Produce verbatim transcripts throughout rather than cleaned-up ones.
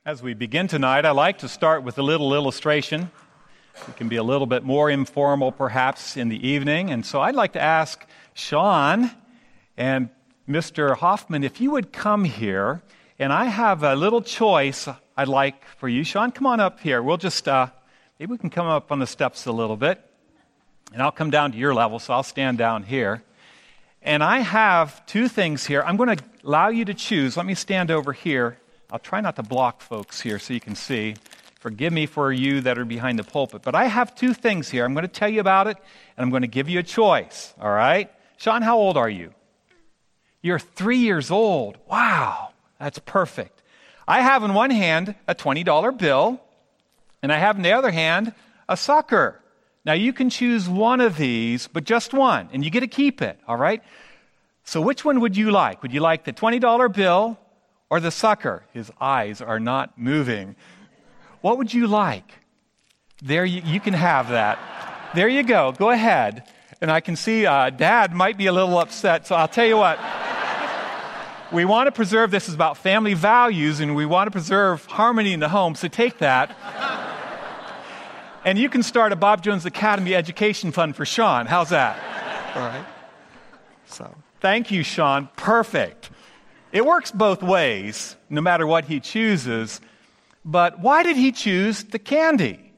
As we begin tonight, I like to start with a little illustration. It can be a little bit more informal, perhaps, in the evening. And so I'd like to ask Sean and Mister Hoffman if you would come here. And I have a little choice I'd like for you. Sean, come on up here. We'll just, uh, maybe we can come up on the steps a little bit. And I'll come down to your level, so I'll stand down here. And I have two things here. I'm going to allow you to choose. Let me stand over here. I'll try not to block folks here so you can see. Forgive me for you that are behind the pulpit. But I have two things here. I'm going to tell you about it, and I'm going to give you a choice. All right? Sean, how old are you? You're three years old. Wow. That's perfect. I have in one hand a twenty dollar bill, and I have in the other hand a sucker. Now, you can choose one of these, but just one, and you get to keep it. All right? So which one would you like? Would you like the twenty dollar bill or the sucker? His eyes are not moving. What would you like? There, you, you can have that. There you go. Go ahead. And I can see uh, Dad might be a little upset, so I'll tell you what. We want to preserve, this is about family values, and we want to preserve harmony in the home, so take that. And you can start a Bob Jones Academy Education Fund for Sean. How's that? All right. So, thank you, Sean. Perfect. It works both ways, no matter what he chooses. But why did he choose the candy?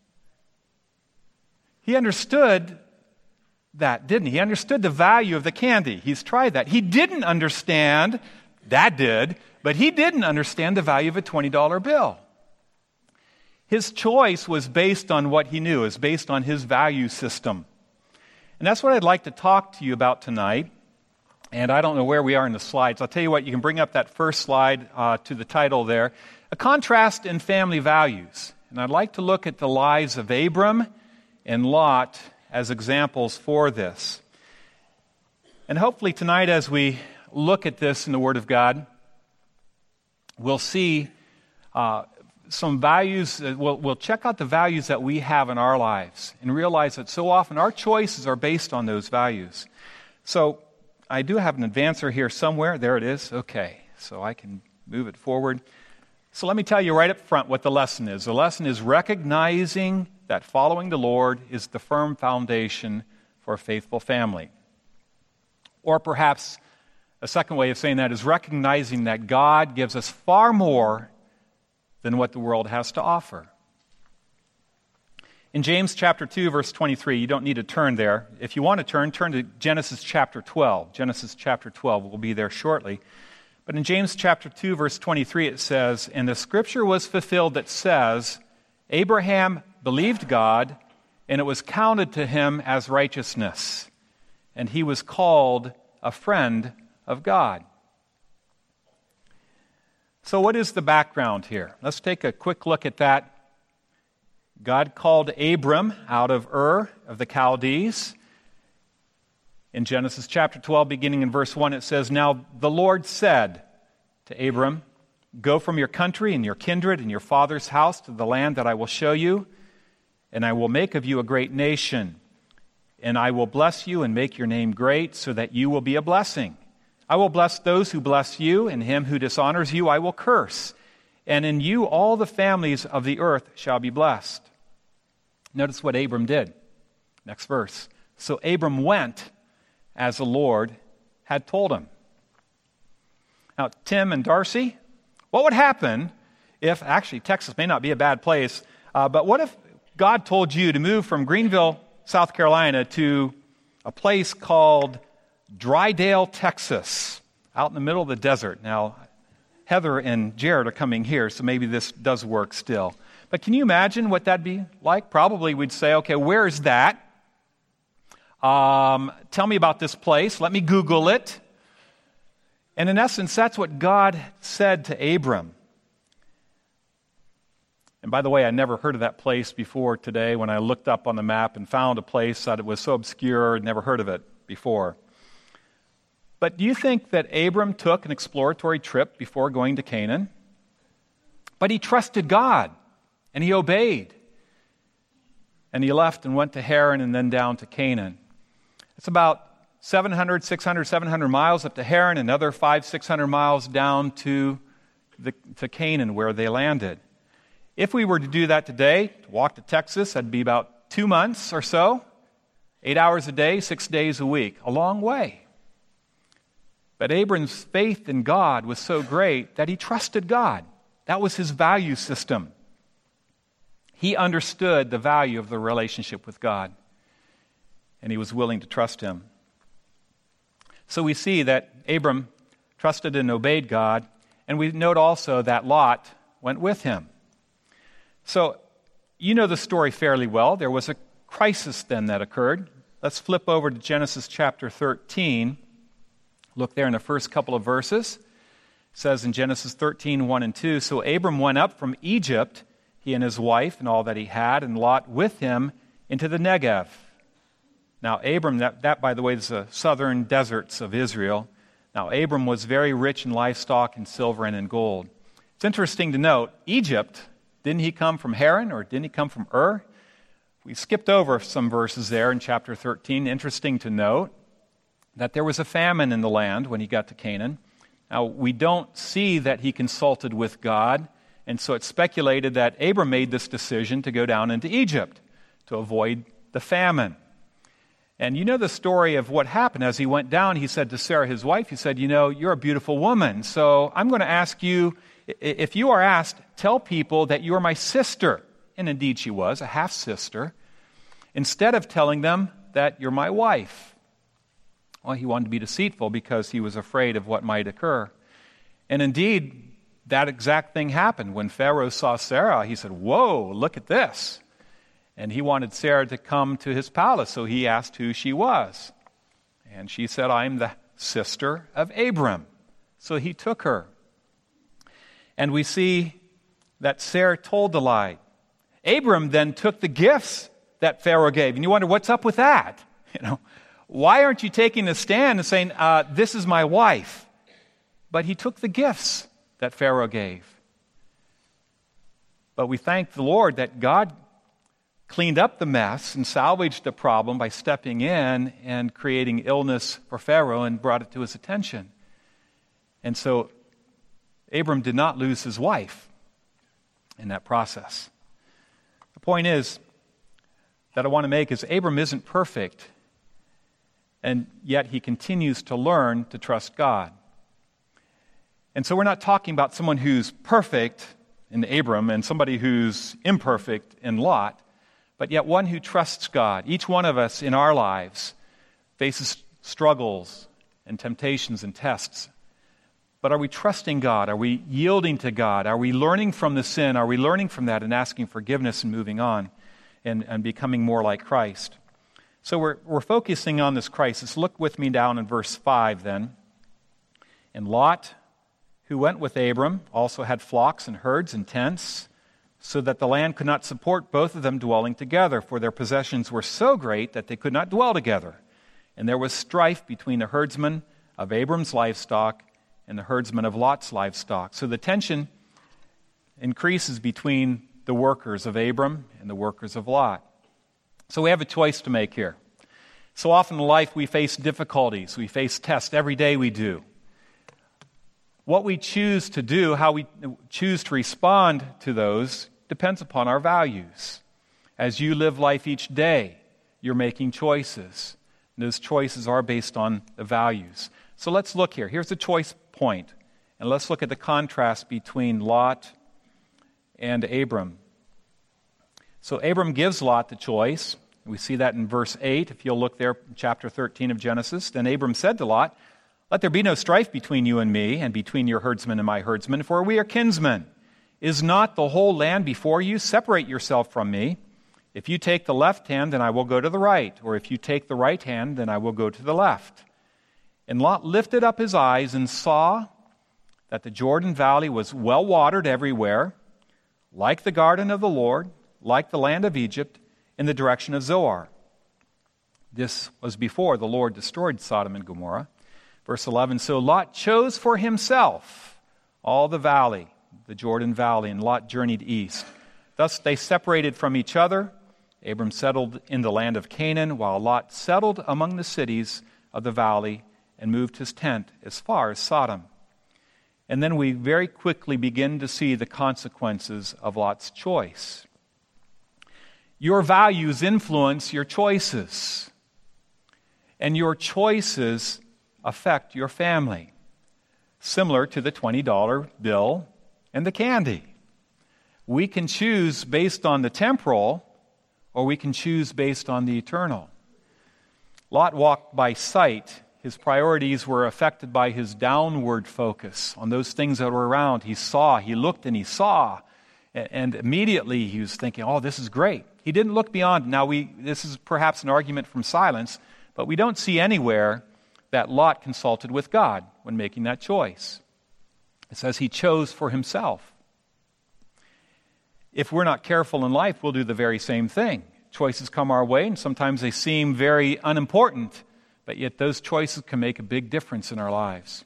He understood that, didn't he? He understood the value of the candy. He's tried that. He didn't understand, Dad did, but he didn't understand the value of a twenty dollar bill. His choice was based on what he knew. It was based on his value system. And that's what I'd like to talk to you about tonight. And I don't know where we are in the slides. I'll tell you what, you can bring up that first slide uh, to the title there. A contrast in family values. And I'd like to look at the lives of Abram and Lot as examples for this. And hopefully tonight as we look at this in the Word of God, we'll see uh, some values, uh, we'll, we'll check out the values that we have in our lives and realize that so often our choices are based on those values. So I do have an advancer here somewhere. There it is. Okay, so I can move it forward. So let me tell you right up front what the lesson is. The lesson is recognizing that following the Lord is the firm foundation for a faithful family. Or perhaps a second way of saying that is recognizing that God gives us far more than what the world has to offer. In James chapter two, verse twenty-three, you don't need to turn there. If you want to turn, turn to Genesis chapter twelve. Genesis chapter twelve, we'll be there shortly. But in James chapter two, verse twenty-three, it says, "And the scripture was fulfilled that says, Abraham believed God, and it was counted to him as righteousness. And he was called a friend of God." So what is the background here? Let's take a quick look at that. God called Abram out of Ur of the Chaldees. In Genesis chapter twelve, beginning in verse one, it says, "Now the Lord said to Abram, Go from your country and your kindred and your father's house to the land that I will show you, and I will make of you a great nation. And I will bless you and make your name great, so that you will be a blessing. I will bless those who bless you, and him who dishonors you I will curse. And in you all the families of the earth shall be blessed." Notice what Abram did. Next verse. "So Abram went as the Lord had told him." Now, Tim and Darcy, what would happen if, actually Texas may not be a bad place, uh, but what if God told you to move from Greenville, South Carolina to a place called Drydale, Texas, out in the middle of the desert? Now, Heather and Jared are coming here, so maybe this does work still. But can you imagine what that'd be like? Probably we'd say, okay, where is that? Um, tell me about this place. Let me Google it. And in essence, that's what God said to Abram. And by the way, I never heard of that place before today when I looked up on the map and found a place that it was so obscure, I'd never heard of it before. But do you think that Abram took an exploratory trip before going to Canaan? But he trusted God, and he obeyed. And he left and went to Haran and then down to Canaan. It's about seven hundred, six hundred, seven hundred miles up to Haran, another five, six hundred miles down to the, to Canaan where they landed. If we were to do that today, to walk to Texas, that'd be about two months or so, eight hours a day, six days a week, a long way. But Abram's faith in God was so great that he trusted God. That was his value system. He understood the value of the relationship with God, and he was willing to trust him. So we see that Abram trusted and obeyed God, and we note also that Lot went with him. So you know the story fairly well. There was a crisis then that occurred. Let's flip over to Genesis chapter thirteen. Look there in the first couple of verses. It says in Genesis thirteen, one and two, "So Abram went up from Egypt, he and his wife and all that he had, and Lot with him into the Negev." Now Abram, that, that by the way is the southern deserts of Israel. Now Abram was very rich in livestock and silver and in gold. It's interesting to note, Egypt, didn't he come from Haran or didn't he come from Ur? We skipped over some verses there in chapter thirteen. Interesting to note that there was a famine in the land when he got to Canaan. Now, we don't see that he consulted with God, and so it's speculated that Abram made this decision to go down into Egypt to avoid the famine. And you know the story of what happened. As he went down, he said to Sarah, his wife, he said, you know, you're a beautiful woman, so I'm going to ask you, if you are asked, tell people that you are my sister. And indeed she was, a half-sister, instead of telling them that you're my wife. Well, he wanted to be deceitful because he was afraid of what might occur. And indeed, that exact thing happened. When Pharaoh saw Sarah, he said, whoa, look at this. And he wanted Sarah to come to his palace, so he asked who she was. And she said, I'm the sister of Abram. So he took her. And we see that Sarah told the lie. Abram then took the gifts that Pharaoh gave. And you wonder, what's up with that? You know, why aren't you taking a stand and saying, uh, this is my wife? But he took the gifts that Pharaoh gave. But we thank the Lord that God cleaned up the mess and salvaged the problem by stepping in and creating illness for Pharaoh and brought it to his attention. And so Abram did not lose his wife in that process. The point is that I want to make is Abram isn't perfect, and yet he continues to learn to trust God. And so we're not talking about someone who's perfect in Abram and somebody who's imperfect in Lot, but yet one who trusts God. Each one of us in our lives faces struggles and temptations and tests. But are we trusting God? Are we yielding to God? Are we learning from the sin? Are we learning from that and asking forgiveness and moving on and, and becoming more like Christ? So we're, we're focusing on this crisis. Look with me down in verse five then. And Lot, who went with Abram, also had flocks and herds and tents, so that the land could not support both of them dwelling together, for their possessions were so great that they could not dwell together. And there was strife between the herdsmen of Abram's livestock and the herdsmen of Lot's livestock. So the tension increases between the workers of Abram and the workers of Lot. So we have a choice to make here. So often in life we face difficulties, we face tests, every day we do. What we choose to do, how we choose to respond to those, depends upon our values. As you live life each day, you're making choices. Those choices are based on the values. So let's look here. Here's the choice point. And let's look at the contrast between Lot and Abram. So Abram gives Lot the choice. We see that in verse eight. If you'll look there, chapter thirteen of Genesis. Then Abram said to Lot, let there be no strife between you and me, and between your herdsmen and my herdsmen, for we are kinsmen. Is not the whole land before you? Separate yourself from me. If you take the left hand, then I will go to the right. Or if you take the right hand, then I will go to the left. And Lot lifted up his eyes and saw that the Jordan Valley was well watered everywhere, like the garden of the Lord, like the land of Egypt, in the direction of Zoar. This was before the Lord destroyed Sodom and Gomorrah. Verse eleven, so Lot chose for himself all the valley, the Jordan Valley, and Lot journeyed east. Thus they separated from each other. Abram settled in the land of Canaan, while Lot settled among the cities of the valley and moved his tent as far as Sodom. And then we very quickly begin to see the consequences of Lot's choice. Your values influence your choices, and your choices affect your family, similar to the twenty dollar bill and the candy. We can choose based on the temporal, or we can choose based on the eternal. Lot walked by sight. His priorities were affected by his downward focus on those things that were around. He saw, he looked, and he saw. And immediately he was thinking, oh, this is great. He didn't look beyond. Now, we this is perhaps an argument from silence, but we don't see anywhere that Lot consulted with God when making that choice. It says he chose for himself. If we're not careful in life, we'll do the very same thing. Choices come our way, and sometimes they seem very unimportant, but yet those choices can make a big difference in our lives.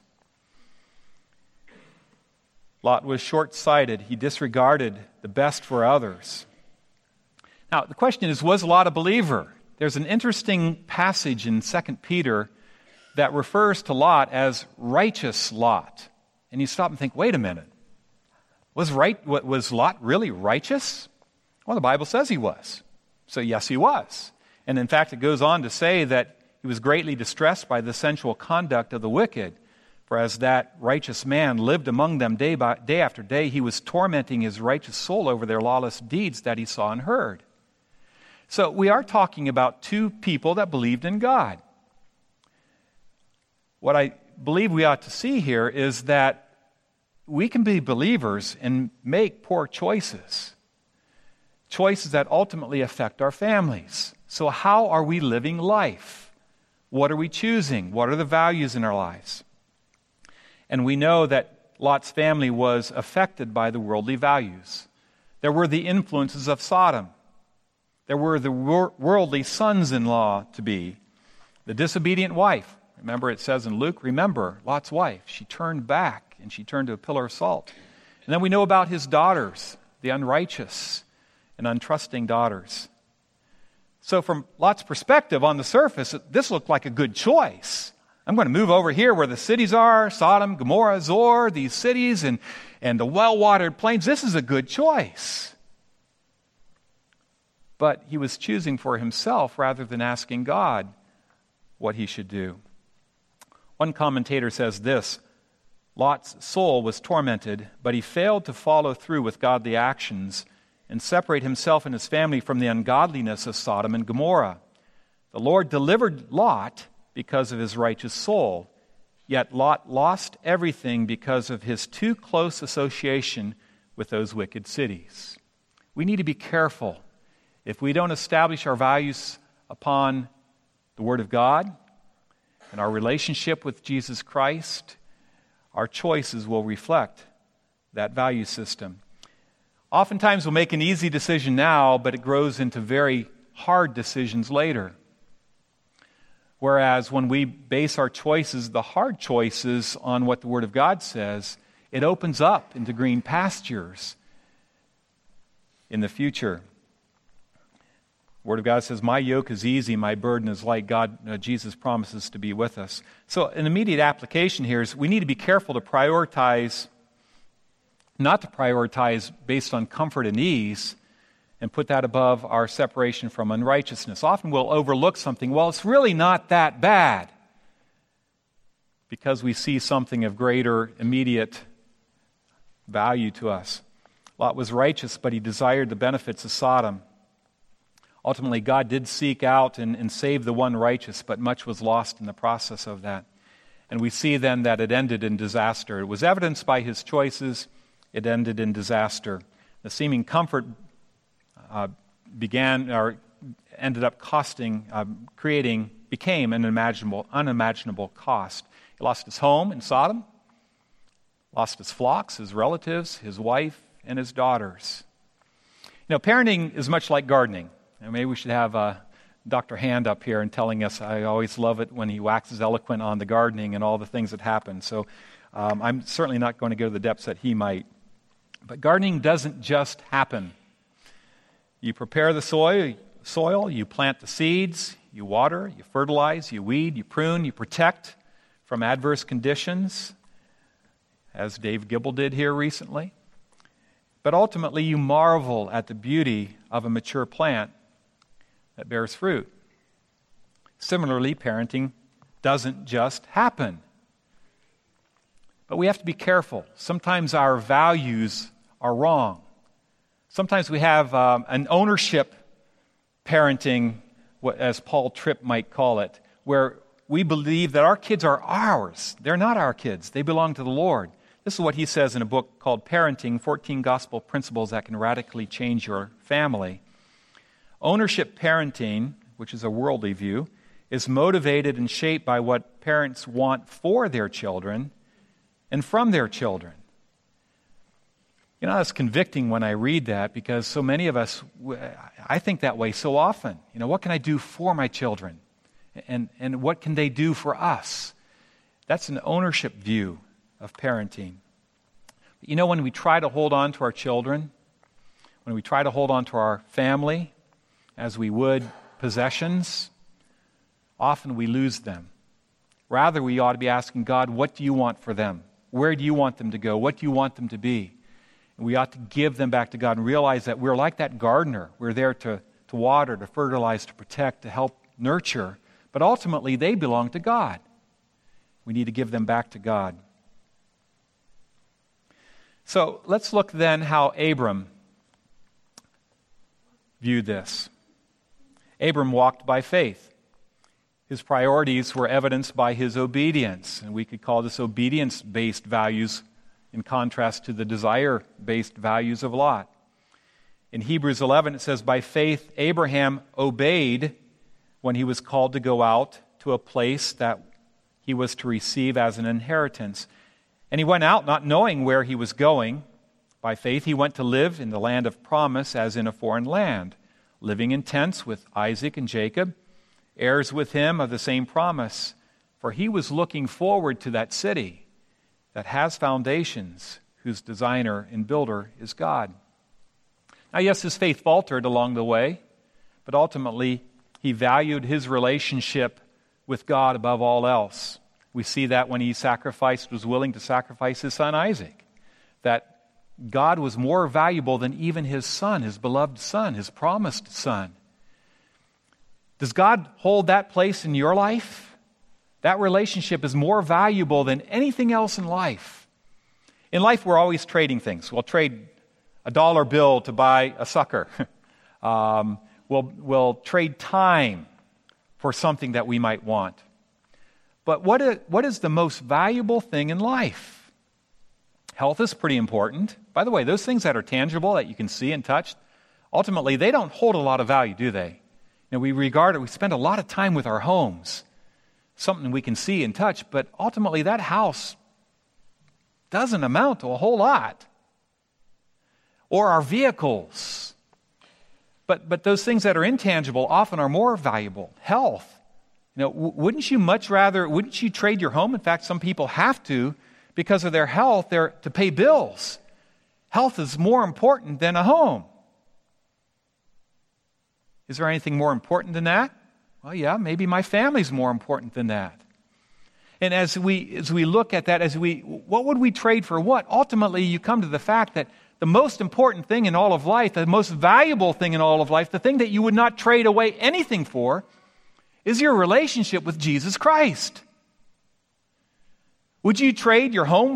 Lot was short-sighted. He disregarded the best for others. Now, the question is, was Lot a believer? There's an interesting passage in Second Peter that refers to Lot as righteous Lot. And you stop and think, wait a minute. Was, right, was Lot really righteous? Well, the Bible says he was. So yes, he was. And in fact, it goes on to say that he was greatly distressed by the sensual conduct of the wicked. For as that righteous man lived among them day by day after day, he was tormenting his righteous soul over their lawless deeds that he saw and heard. So we are talking about two people that believed in God. What I believe we ought to see here is that we can be believers and make poor choices. Choices that ultimately affect our families. So how are we living life? What are we choosing? What are the values in our lives? And we know that Lot's family was affected by the worldly values. There were the influences of Sodom. There were the wor- worldly sons-in-law to be. The disobedient wife. Remember, it says in Luke, remember Lot's wife. She turned back and she turned to a pillar of salt. And then we know about his daughters, the unrighteous and untrusting daughters. So from Lot's perspective, on the surface, this looked like a good choice. I'm going to move over here where the cities are, Sodom, Gomorrah, Zor, these cities, and, and the well-watered plains. This is a good choice. But he was choosing for himself rather than asking God what he should do. One commentator says this, Lot's soul was tormented, but he failed to follow through with godly actions and separate himself and his family from the ungodliness of Sodom and Gomorrah. The Lord delivered Lot because of his righteous soul, yet Lot lost everything because of his too close association with those wicked cities. We need to be careful. If we don't establish our values upon the Word of God and our relationship with Jesus Christ, our choices will reflect that value system. Oftentimes we'll make an easy decision now, but it grows into very hard decisions later. Whereas when we base our choices, the hard choices, on what the Word of God says, it opens up into green pastures in the future. The Word of God says, my yoke is easy, my burden is light. God, uh, Jesus promises to be with us. So an immediate application here is we need to be careful to prioritize, not to prioritize based on comfort and ease, and put that above our separation from unrighteousness. Often we'll overlook something. Well, it's really not that bad, because we see something of greater immediate value to us. Lot was righteous, but he desired the benefits of Sodom. Ultimately, God did seek out and, and save the one righteous, but much was lost in the process of that. And we see then that it ended in disaster. It was evidenced by his choices. It ended in disaster. The seeming comfort uh, began, or ended up costing, uh, creating, became an unimaginable, unimaginable cost. He lost his home in Sodom, lost his flocks, his relatives, his wife, and his daughters. You know, parenting is much like gardening. And maybe we should have uh, Doctor Hand up here and telling us. I always love it when he waxes eloquent on the gardening and all the things that happen. So um, I'm certainly not going to go to the depths that he might. But gardening doesn't just happen. You prepare the soil, soil, you plant the seeds, you water, you fertilize, you weed, you prune, you protect from adverse conditions. as Dave Gibble did here recently. But ultimately, you marvel at the beauty of a mature plant that bears fruit. Similarly, parenting doesn't just happen. But we have to be careful. Sometimes our values are wrong. Sometimes we have um, an ownership parenting, as Paul Tripp might call it, where we believe that our kids are ours. They're not our kids. They belong to the Lord. This is what he says in a book called Parenting, fourteen Gospel Principles That Can Radically Change Your Family. Ownership parenting, which is a worldly view, is motivated and shaped by what parents want for their children and from their children. You know, it's convicting when I read that because so many of us, I think that way so often. You know, what can I do for my children? And, and what can they do for us? That's an ownership view of parenting. But you know, when we try to hold on to our children, when we try to hold on to our family as we would possessions, often we lose them. Rather, we ought to be asking God, what do you want for them? Where do you want them to go? What do you want them to be? And we ought to give them back to God and realize that we're like that gardener. We're there to, to water, to fertilize, to protect, to help nurture. But ultimately, they belong to God. We need to give them back to God. So let's look then how Abram viewed this. Abram walked by faith. His priorities were evidenced by his obedience, and we could call this obedience-based values in contrast to the desire-based values of Lot. In Hebrews eleven, it says, by faith Abraham obeyed when he was called to go out to a place that he was to receive as an inheritance. And he went out not knowing where he was going. By faith he went to live in the land of promise as in a foreign land, living in tents with Isaac and Jacob, heirs with him of the same promise. For he was looking forward to that city that has foundations, whose designer and builder is God. Now, yes, his faith faltered along the way, but ultimately he valued his relationship with God above all else. We see that when he sacrificed, was willing to sacrifice his son Isaac, that God was more valuable than even his son, his beloved son, his promised son. Does God hold that place in your life? That relationship is more valuable than anything else in life. In life, we're always trading things. We'll trade a dollar bill to buy a sucker. um, we'll, we'll trade time for something that we might want. But what is, what is the most valuable thing in life? Health is pretty important. By the way, those things that are tangible, that you can see and touch, ultimately, they don't hold a lot of value, do they? You know, we regard it, we spend a lot of time with our homes, something we can see and touch, but ultimately that house doesn't amount to a whole lot. Or our vehicles. But, but those things that are intangible often are more valuable. Health. You know, w- wouldn't you much rather, wouldn't you trade your home? In fact, some people have to, because of their health, they're to pay bills. Health is more important than a home. Is there anything more important than that? Well, yeah, maybe my family's more important than that. And as we as we look at that, as we what would we trade for what? Ultimately, you come to the fact that the most important thing in all of life, the most valuable thing in all of life, the thing that you would not trade away anything for, is your relationship with Jesus Christ. Would you trade your home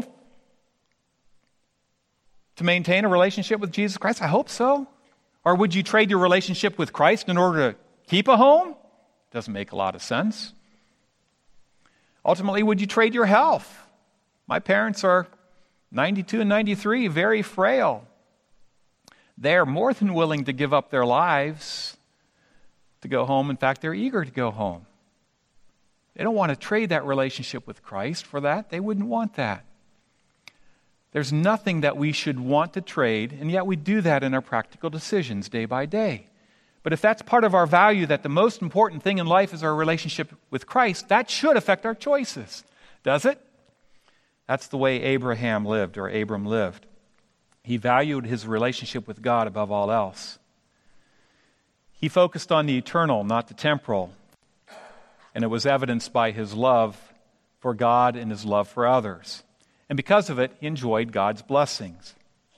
to maintain a relationship with Jesus Christ? I hope so. Or would you trade your relationship with Christ in order to keep a home? Doesn't make a lot of sense. Ultimately, would you trade your health? My parents are ninety-two and ninety-three, very frail. They're more than willing to give up their lives to go home. In fact, they're eager to go home. They don't want to trade that relationship with Christ for that. They wouldn't want that. There's nothing that we should want to trade, and yet we do that in our practical decisions day by day. But if that's part of our value, that the most important thing in life is our relationship with Christ, that should affect our choices. Does it? That's the way Abraham lived, or Abram lived. He valued his relationship with God above all else. He focused on the eternal, not the temporal. And it was evidenced by his love for God and his love for others. And because of it, he enjoyed God's blessings.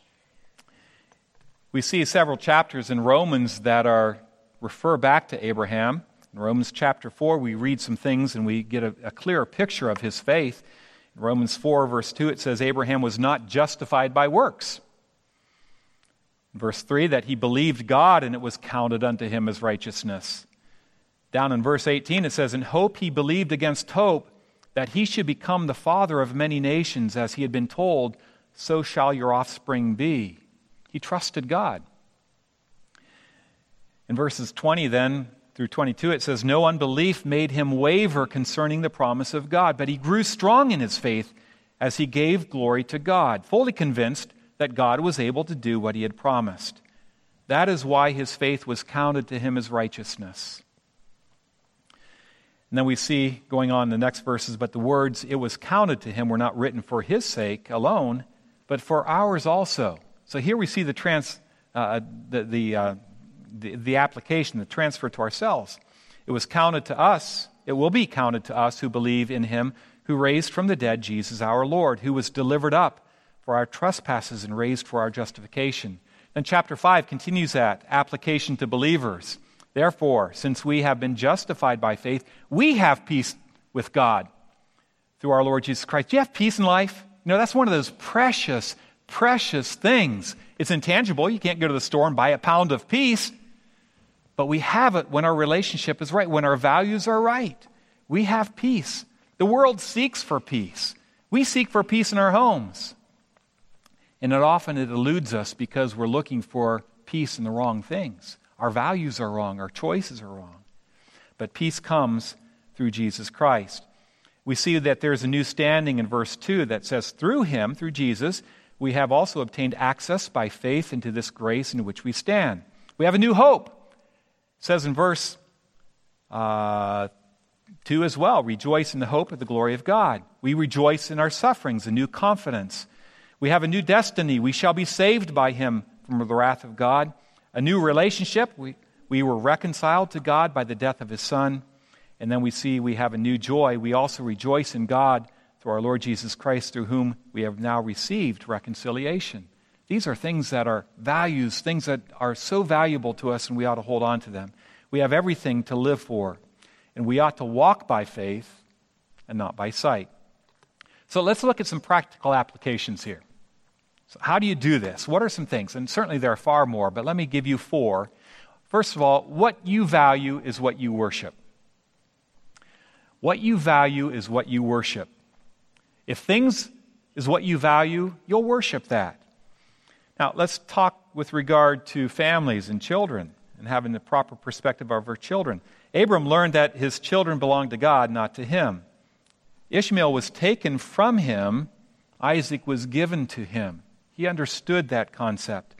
We see several chapters in Romans that are refer back to Abraham. In Romans chapter four, we read some things and we get a, a clearer picture of his faith. In Romans four, verse two, it says, Abraham was not justified by works. In verse three, that he believed God and it was counted unto him as righteousness. Down in verse eighteen, it says, in hope he believed against hope, that he should become the father of many nations, as he had been told, so shall your offspring be. He trusted God. In verses twenty then through twenty-two, it says, no unbelief made him waver concerning the promise of God, but he grew strong in his faith as he gave glory to God, fully convinced that God was able to do what he had promised. That is why his faith was counted to him as righteousness. And then we see, going on in the next verses, but the words, it was counted to him, were not written for his sake alone, but for ours also. So here we see the trans, uh, the the, uh, the the application, the transfer to ourselves. It was counted to us, it will be counted to us who believe in him who raised from the dead Jesus our Lord, who was delivered up for our trespasses and raised for our justification. Then chapter five continues that, application to believers. Therefore, since we have been justified by faith, we have peace with God through our Lord Jesus Christ. Do you have peace in life? You know, that's one of those precious, precious things. It's intangible. You can't go to the store and buy a pound of peace. But we have it when our relationship is right, when our values are right. We have peace. The world seeks for peace. We seek for peace in our homes. And it often it eludes us because we're looking for peace in the wrong things. Our values are wrong. Our choices are wrong. But peace comes through Jesus Christ. We see that there's a new standing in verse two that says, through him, through Jesus, we have also obtained access by faith into this grace in which we stand. We have a new hope. It says in verse uh, two as well, rejoice in the hope of the glory of God. We rejoice in our sufferings, a new confidence. We have a new destiny. We shall be saved by him from the wrath of God. A new relationship. We, we were reconciled to God by the death of his Son. And then we see we have a new joy. We also rejoice in God through our Lord Jesus Christ, through whom we have now received reconciliation. These are things that are values, things that are so valuable to us, and we ought to hold on to them. We have everything to live for, and we ought to walk by faith and not by sight. So let's look at some practical applications here. So how do you do this? What are some things? And certainly there are far more, but let me give you four. First of all, what you value is what you worship. What you value is what you worship. If things is what you value, you'll worship that. Now, let's talk with regard to families and children and having the proper perspective of our children. Abram learned that his children belonged to God, not to him. Ishmael was taken from him. Isaac was given to him. He understood that concept.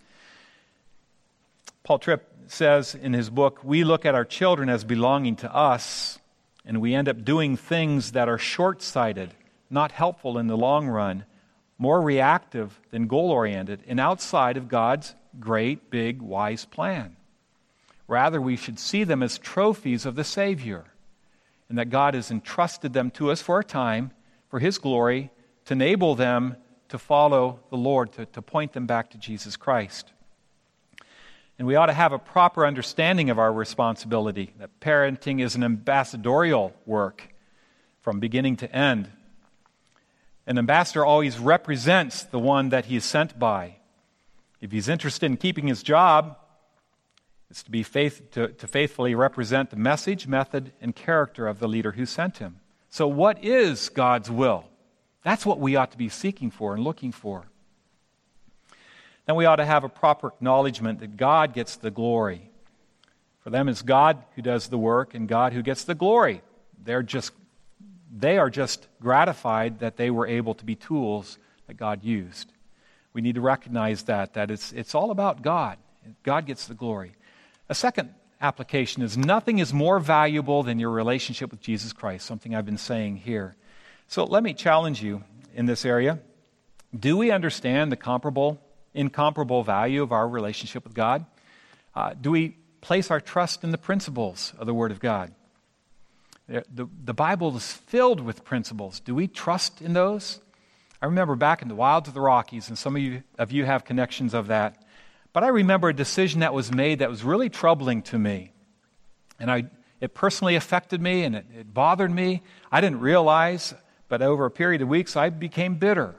Paul Tripp says in his book, we look at our children as belonging to us, and we end up doing things that are short-sighted, not helpful in the long run, more reactive than goal-oriented, and outside of God's great, big, wise plan. Rather, we should see them as trophies of the Savior, and that God has entrusted them to us for a time, for his glory, to enable them to follow the Lord, to, to point them back to Jesus Christ. And we ought to have a proper understanding of our responsibility, that parenting is an ambassadorial work from beginning to end. An ambassador always represents the one that he is sent by. If he's interested in keeping his job, it's to be faith, to, to faithfully represent the message, method, and character of the leader who sent him. So what is God's will? That's what we ought to be seeking for and looking for. Then we ought to have a proper acknowledgement that God gets the glory. For them, it's God who does the work and God who gets the glory. They're just, they are just gratified that they were able to be tools that God used. We need to recognize that, that it's, it's all about God. God gets the glory. A second application is nothing is more valuable than your relationship with Jesus Christ, something I've been saying here. So let me challenge you in this area. Do we understand the comparable, incomparable value of our relationship with God? Uh, do we place our trust in the principles of the Word of God? The, the, the Bible is filled with principles. Do we trust in those? I remember back in the wilds of the Rockies, and some of you, of you have connections of that. But I remember a decision that was made that was really troubling to me. And I, it personally affected me, and it, it bothered me. I didn't realize, but over a period of weeks, I became bitter.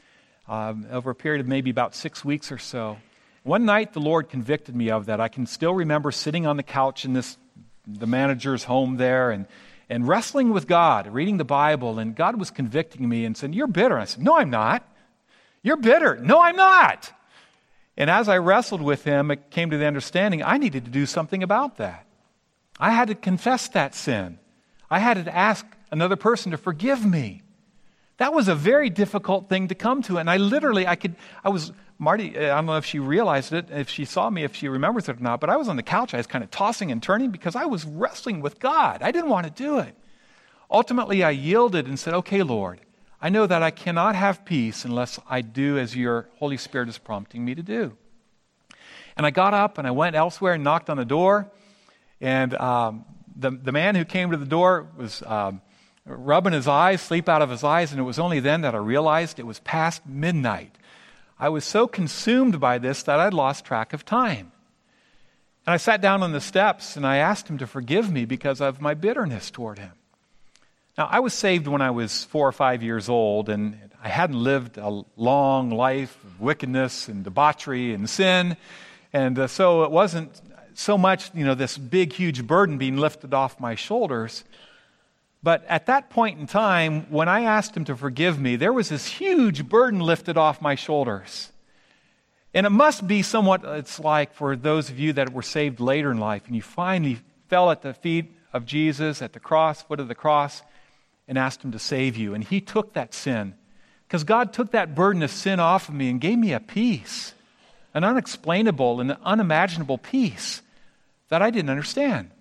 Um, over a period of maybe about six weeks or so. One night, the Lord convicted me of that. I can still remember sitting on the couch in this the manager's home there and, and wrestling with God, reading the Bible, and God was convicting me and saying, "You're bitter." And I said, "No, I'm not. You're bitter." "No, I'm not." And as I wrestled with him, it came to the understanding I needed to do something about that. I had to confess that sin. I had to ask another person to forgive me. That was a very difficult thing to come to. And I literally, I could, I was, Marty, I don't know if she realized it, if she saw me, if she remembers it or not, but I was on the couch. I was kind of tossing and turning because I was wrestling with God. I didn't want to do it. Ultimately, I yielded and said, "Okay, Lord, I know that I cannot have peace unless I do as your Holy Spirit is prompting me to do." And I got up and I went elsewhere and knocked on the door. And um, the, the man who came to the door was um, rubbing his eyes, sleep out of his eyes, and it was only then that I realized it was past midnight. I was so consumed by this that I'd lost track of time. And I sat down on the steps and I asked him to forgive me because of my bitterness toward him. Now, I was saved when I was four or five years old, and I hadn't lived a long life of wickedness and debauchery and sin. And uh, so it wasn't so much, you know, this big, huge burden being lifted off my shoulders. But at that point in time, when I asked him to forgive me, there was this huge burden lifted off my shoulders. And it must be somewhat, it's like for those of you that were saved later in life, and you finally fell at the feet of Jesus at the cross, foot of the cross, and asked him to save you. And he took that sin. Because God took that burden of sin off of me and gave me a peace, an unexplainable and unimaginable peace that I didn't understand.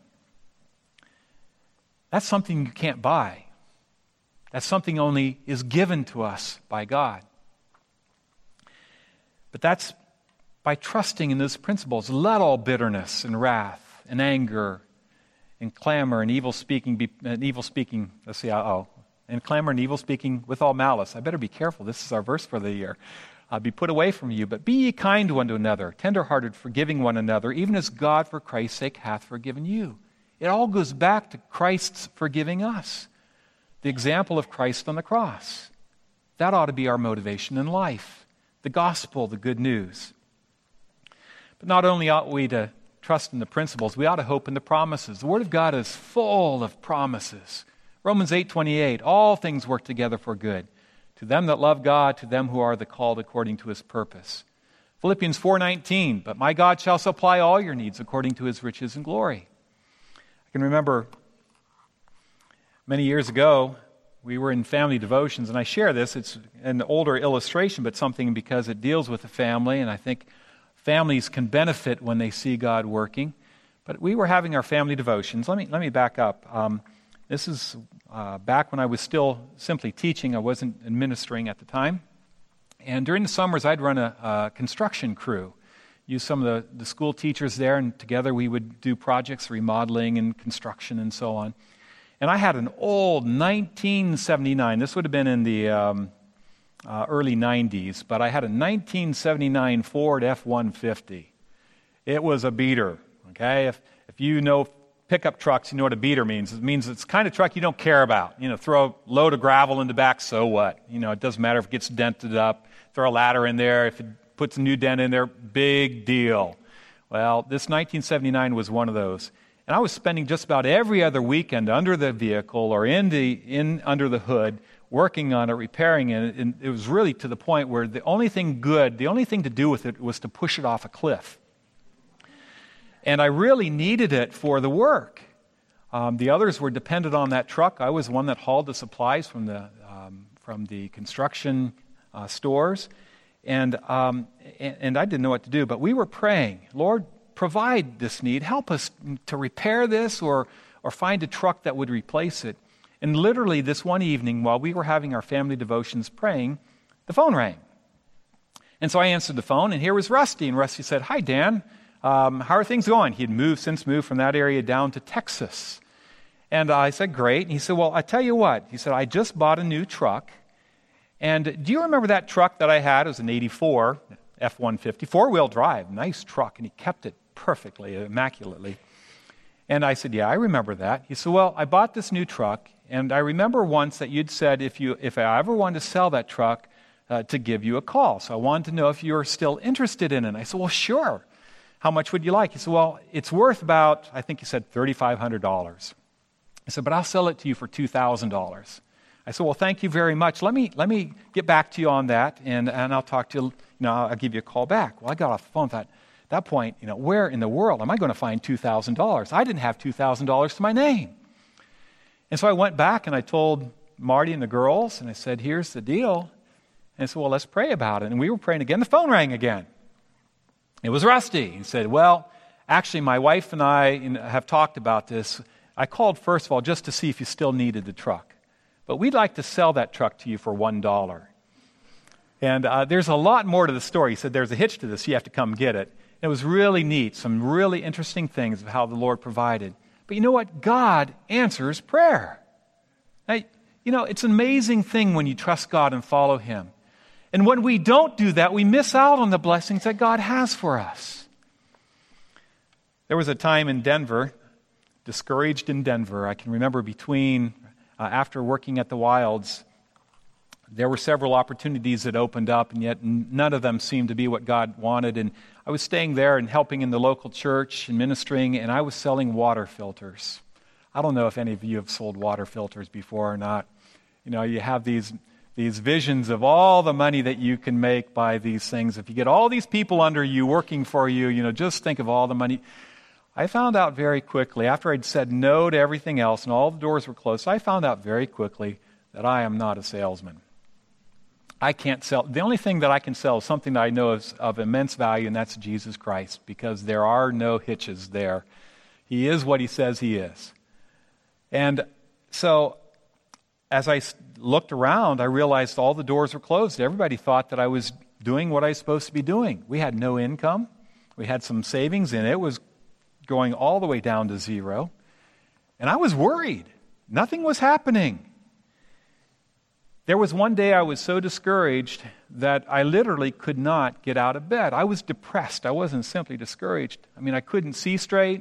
That's something you can't buy. That's something only is given to us by God. But that's by trusting in those principles. Let all bitterness and wrath and anger and clamor and evil speaking be and evil speaking. Let's see. Oh, and clamor and evil speaking with all malice. I better be careful. This is our verse for the year. Uh, be put away from you. But be ye kind one to another, tenderhearted, forgiving one another, even as God for Christ's sake hath forgiven you. It all goes back to Christ's forgiving us. The example of Christ on the cross. That ought to be our motivation in life. The gospel, the good news. But not only ought we to trust in the principles, we ought to hope in the promises. The Word of God is full of promises. Romans eight twenty-eight, all things work together for good. To them that love God, to them who are the called according to His purpose. Philippians four nineteen, but my God shall supply all your needs according to His riches and glory. I can remember many years ago, we were in family devotions, and I share this. It's an older illustration, but something because it deals with the family, and I think families can benefit when they see God working. But we were having our family devotions. Let me let me back up. Um, this is uh, back when I was still simply teaching. I wasn't administering at the time. And during the summers, I'd run a, a construction crew. Use some of the, the school teachers there, and together we would do projects, remodeling and construction and so on. And I had an old nineteen seventy-nine, this would have been in the um, uh, early nineties, but I had a nineteen seventy-nine Ford F one fifty. It was a beater, okay? If, if you know pickup trucks, you know what a beater means. It means it's the kind of truck you don't care about. You know, throw a load of gravel in the back, so what? You know, it doesn't matter if it gets dented up. Throw a ladder in there. If it puts a new dent in there, big deal. Well, this nineteen seventy-nine was one of those. And I was spending just about every other weekend under the vehicle or in the in under the hood, working on it, repairing it. And it was really to the point where the only thing good, the only thing to do with it was to push it off a cliff. And I really needed it for the work. Um, the others were dependent on that truck. I was one that hauled the supplies from the um, from the construction uh, stores. And, um, and and I didn't know what to do, but we were praying, Lord, provide this need. Help us to repair this or or find a truck that would replace it. And literally this one evening, while we were having our family devotions praying, the phone rang. And so I answered the phone, and here was Rusty. And Rusty said, "Hi, Dan. Um, how are things going?" He had moved, since moved from that area down to Texas. And I said, "Great." And he said, "Well, I tell you what." He said, "I just bought a new truck, And do you remember that truck that I had? It was an eighty-four F one fifty, four-wheel drive, nice truck, and he kept it perfectly, immaculately. And I said, yeah, I remember that. He said, well, I bought this new truck, and I remember once that you'd said if you if I ever wanted to sell that truck, uh, to give you a call. So I wanted to know if you were still interested in it. And I said, well, sure. How much would you like? He said, well, it's worth about, I think he said thirty five hundred dollars. I said, but I'll sell it to you for two thousand dollars. I said, well, thank you very much. Let me let me get back to you on that, and, and I'll talk to you, you know, I'll give you a call back. Well, I got off the phone and thought, at that point, you know, where in the world am I going to find two thousand dollars? I didn't have two thousand dollars to my name. And so I went back and I told Marty and the girls, and I said, here's the deal. And I said, well, let's pray about it. And we were praying again. The phone rang again. It was Rusty. He said, well, actually, my wife and I have talked about this. I called, first of all, just to see if you still needed the truck. But we'd like to sell that truck to you for one dollar. And uh, there's a lot more to the story. He said, there's a hitch to this. You have to come get it. It was really neat, some really interesting things of how the Lord provided. But you know what? God answers prayer. Now, you know, it's an amazing thing when you trust God and follow Him. And when we don't do that, we miss out on the blessings that God has for us. There was a time in Denver, discouraged in Denver. I can remember between, uh, after working at the Wilds, there were several opportunities that opened up, and yet none of them seemed to be what God wanted. And I was staying there and helping in the local church and ministering, and I was selling water filters. I don't know if any of you have sold water filters before or not. You know, you have these these visions of all the money that you can make by these things. If you get all these people under you working for you, you know, just think of all the money. I found out very quickly, after I'd said no to everything else and all the doors were closed, I found out very quickly that I am not a salesman. I can't sell. The only thing that I can sell is something that I know is of immense value, and that's Jesus Christ, because there are no hitches there. He is what He says He is. And so as I looked around, I realized all the doors were closed. Everybody thought that I was doing what I was supposed to be doing. We had no income. We had some savings, and it was going all the way down to zero. And I was worried. Nothing was happening. There was one day I was so discouraged that I literally could not get out of bed. I was depressed. I wasn't simply discouraged. I mean, I couldn't see straight.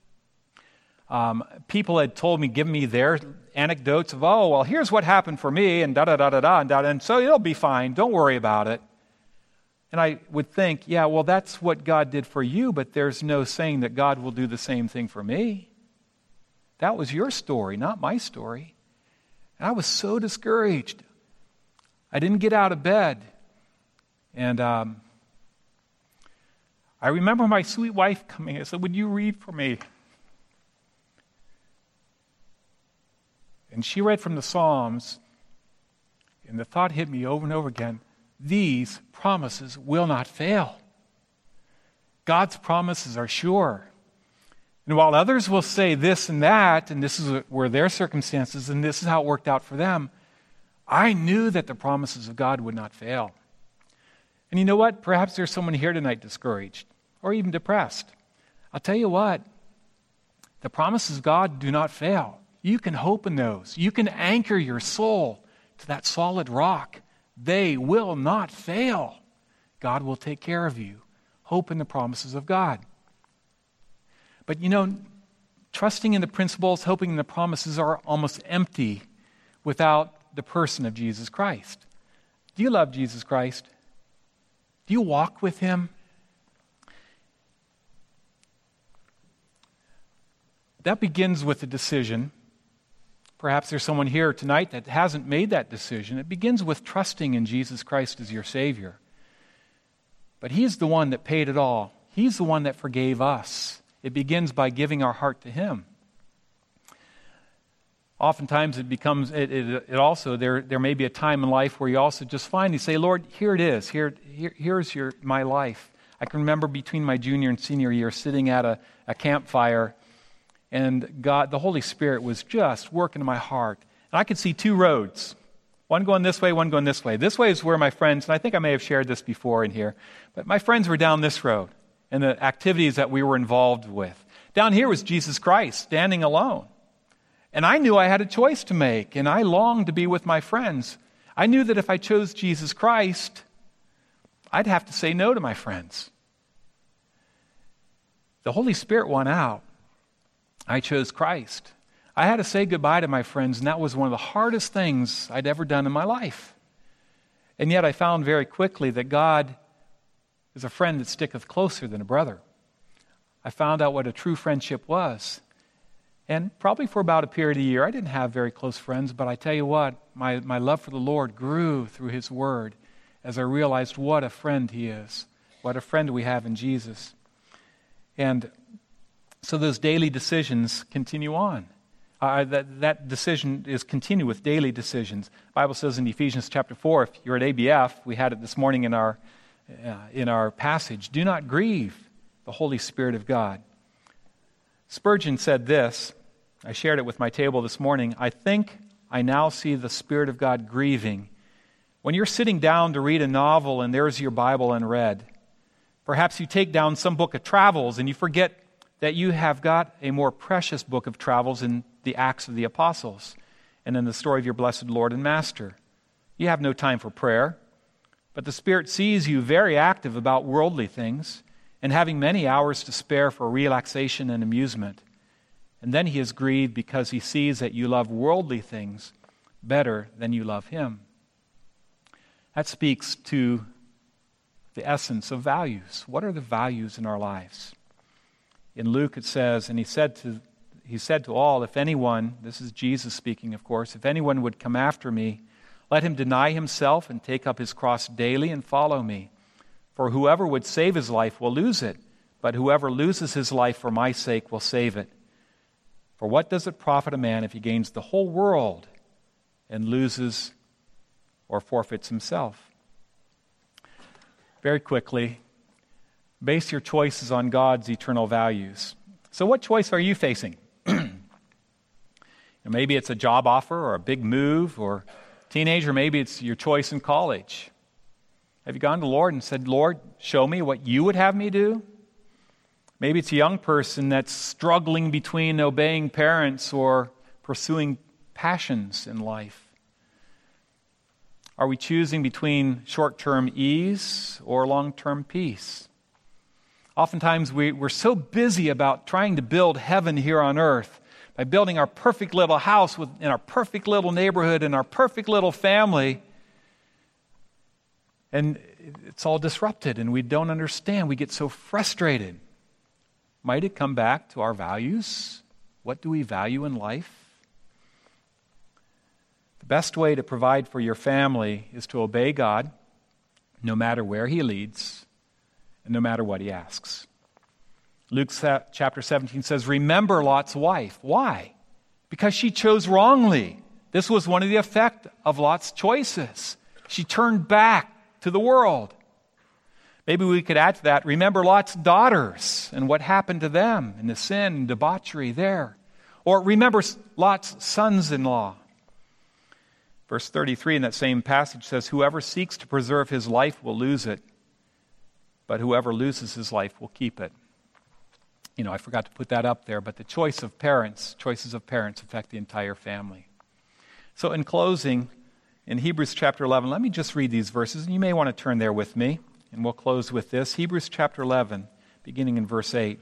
Um, people had told me, given me their anecdotes of, oh, well, here's what happened for me, and da-da-da-da-da, and da-da, and so it'll be fine. Don't worry about it. And I would think, yeah, well, that's what God did for you, but there's no saying that God will do the same thing for me. That was your story, not my story. And I was so discouraged. I didn't get out of bed. And um, I remember my sweet wife coming. I said, would you read for me? And she read from the Psalms, and the thought hit me over and over again, these promises will not fail. God's promises are sure. And while others will say this and that, and this is where their circumstances, and this is how it worked out for them, I knew that the promises of God would not fail. And you know what? Perhaps there's someone here tonight discouraged or even depressed. I'll tell you what, the promises of God do not fail. You can hope in those. You can anchor your soul to that solid rock. They will not fail. God will take care of you. Hope in the promises of God. But you know, trusting in the principles, hoping in the promises are almost empty without the person of Jesus Christ. Do you love Jesus Christ? Do you walk with Him? That begins with a decision. Perhaps there's someone here tonight that hasn't made that decision. It begins with trusting in Jesus Christ as your Savior. But He's the one that paid it all. He's the one that forgave us. It begins by giving our heart to Him. Oftentimes it becomes, it, it, it also, there, there may be a time in life where you also just finally say, Lord, here it is. Here, here, here's your my life. I can remember between my junior and senior year sitting at a, a campfire, and God, the Holy Spirit was just working in my heart. And I could see two roads, one going this way, one going this way. This way is where my friends, and I think I may have shared this before in here, but my friends were down this road and the activities that we were involved with. Down here was Jesus Christ standing alone. And I knew I had a choice to make, and I longed to be with my friends. I knew that if I chose Jesus Christ, I'd have to say no to my friends. The Holy Spirit won out. I chose Christ. I had to say goodbye to my friends, and that was one of the hardest things I'd ever done in my life. And yet I found very quickly that God is a friend that sticketh closer than a brother. I found out what a true friendship was. And probably for about a period of a year, I didn't have very close friends, but I tell you what, my, my love for the Lord grew through His Word as I realized what a friend He is, what a friend we have in Jesus. And so those daily decisions continue on. Uh, that, that decision is continue with daily decisions. The Bible says in Ephesians chapter four, if you're at A B F, we had it this morning in our, uh, in our passage, do not grieve the Holy Spirit of God. Spurgeon said this, I shared it with my table this morning, I think I now see the Spirit of God grieving. When you're sitting down to read a novel and there's your Bible unread, perhaps you take down some book of travels and you forget that you have got a more precious book of travels in the Acts of the Apostles and in the story of your blessed Lord and Master. You have no time for prayer, but the Spirit sees you very active about worldly things and having many hours to spare for relaxation and amusement. And then He is grieved because He sees that you love worldly things better than you love Him. That speaks to the essence of values. What are the values in our lives? In Luke it says, and he said to he said to all, if anyone, this is Jesus speaking of course, if anyone would come after me, let him deny himself and take up his cross daily and follow me. For whoever would save his life will lose it, but whoever loses his life for my sake will save it. For what does it profit a man if he gains the whole world and loses or forfeits himself? Very quickly, base your choices on God's eternal values. So what choice are you facing? Maybe it's a job offer or a big move, or teenager, maybe it's your choice in college. Have you gone to the Lord and said, Lord, show me what you would have me do? Maybe it's a young person that's struggling between obeying parents or pursuing passions in life. Are we choosing between short-term ease or long-term peace? Oftentimes we, we're so busy about trying to build heaven here on earth by building our perfect little house with, in our perfect little neighborhood and our perfect little family. And it's all disrupted and we don't understand. We get so frustrated. Might it come back to our values? What do we value in life? The best way to provide for your family is to obey God no matter where He leads and no matter what He asks. Luke chapter seventeen says, remember Lot's wife. Why? Because she chose wrongly. This was one of the effect of Lot's choices. She turned back to the world. Maybe we could add to that, remember Lot's daughters and what happened to them and the sin and debauchery there. Or remember Lot's sons-in-law. Verse thirty-three in that same passage says, whoever seeks to preserve his life will lose it, but whoever loses his life will keep it. You know, I forgot to put that up there, but the choice of parents, choices of parents affect the entire family. So in closing, in Hebrews chapter eleven, let me just read these verses, and you may want to turn there with me, and we'll close with this. Hebrews chapter eleven, beginning in verse eight.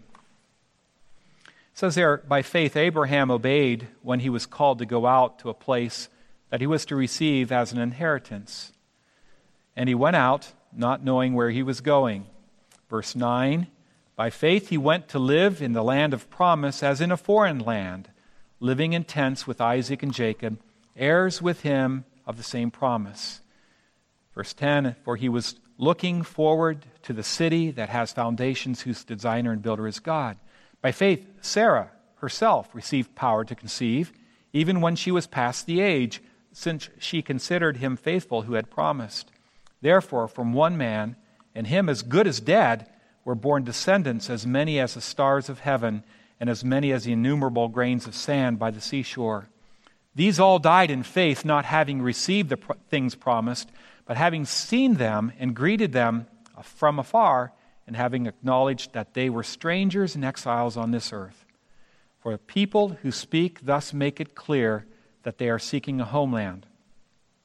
It says there, by faith Abraham obeyed when he was called to go out to a place that he was to receive as an inheritance. And he went out, not knowing where he was going. Verse nine, by faith he went to live in the land of promise as in a foreign land, living in tents with Isaac and Jacob, heirs with him of the same promise. Verse ten, for he was looking forward to the city that has foundations, whose designer and builder is God. By faith, Sarah herself received power to conceive, even when she was past the age, since she considered him faithful who had promised. Therefore, from one man, and him as good as dead, were born descendants as many as the stars of heaven, and as many as the innumerable grains of sand by the seashore. These all died in faith, not having received the pro- things promised, but having seen them and greeted them from afar, and having acknowledged that they were strangers and exiles on this earth. For people who speak thus make it clear that they are seeking a homeland.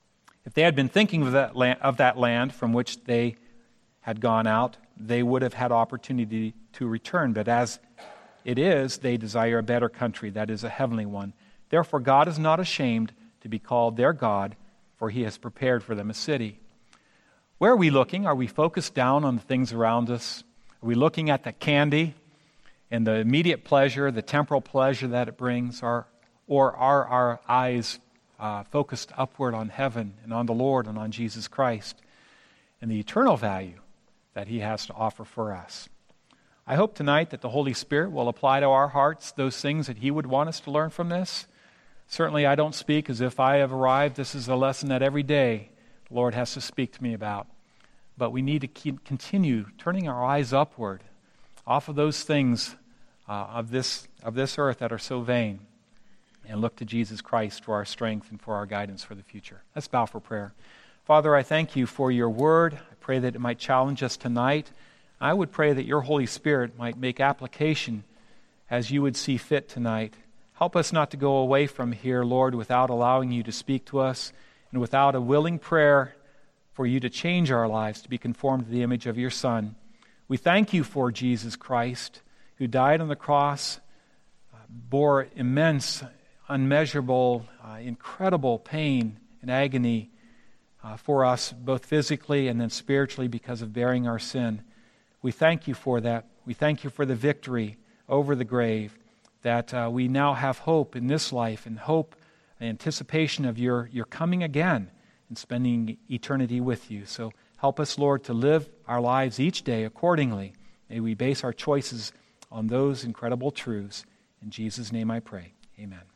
If they had been thinking of that land, of that land from which they had gone out, they would have had opportunity to return. But as it is, they desire a better country, that is a heavenly one. Therefore, God is not ashamed to be called their God, for he has prepared for them a city. Where are we looking? Are we focused down on the things around us? Are we looking at the candy and the immediate pleasure, the temporal pleasure that it brings? Or, or are our eyes uh, focused upward on heaven and on the Lord and on Jesus Christ and the eternal value that he has to offer for us? I hope tonight that the Holy Spirit will apply to our hearts those things that he would want us to learn from this. Certainly I don't speak as if I have arrived. This is a lesson that every day the Lord has to speak to me about. But we need to keep, continue turning our eyes upward off of those things uh, of this of this earth that are so vain and look to Jesus Christ for our strength and for our guidance for the future. Let's bow for prayer. Father, I thank you for your word. I pray that it might challenge us tonight. I would pray that your Holy Spirit might make application as you would see fit tonight. Help us not to go away from here, Lord, without allowing you to speak to us and without a willing prayer for you to change our lives to be conformed to the image of your Son. We thank you for Jesus Christ, who died on the cross, uh, bore immense, unmeasurable, uh, incredible pain and agony uh, for us, both physically and then spiritually because of bearing our sin. We thank you for that. We thank you for the victory over the grave, that uh, we now have hope in this life and hope and anticipation of your, your coming again and spending eternity with you. So help us, Lord, to live our lives each day accordingly. May we base our choices on those incredible truths. In Jesus' name I pray. Amen.